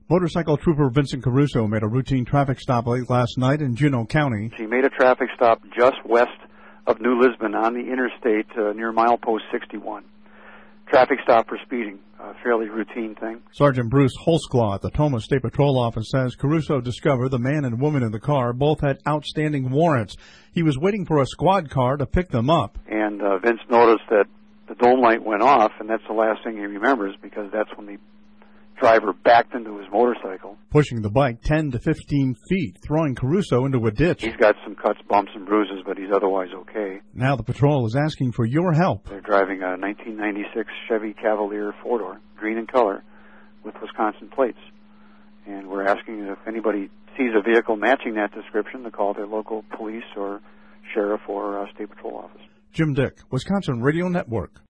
Motorcycle trooper Vincent Caruso made a routine traffic stop late last night in Juneau County. He made a traffic stop just west of New Lisbon on the interstate near milepost 61. Traffic stop for speeding, a fairly routine thing. Sergeant Bruce Holsclaw at the Tomah State Patrol Office says Caruso discovered the man and woman in the car both had outstanding warrants. He was waiting for a squad car to pick them up. And Vince noticed that the dome light went off, and that's the last thing he remembers because that's when the driver backed into his motorcycle, pushing the bike 10 to 15 feet, throwing Caruso into a ditch. He's got some cuts, bumps, and bruises, but he's otherwise okay. Now the patrol is asking for your help. They're driving a 1996 Chevy Cavalier four-door, green in color, with Wisconsin plates. And we're asking if anybody sees a vehicle matching that description to call their local police or sheriff or state patrol office. Jim Dick, Wisconsin Radio Network.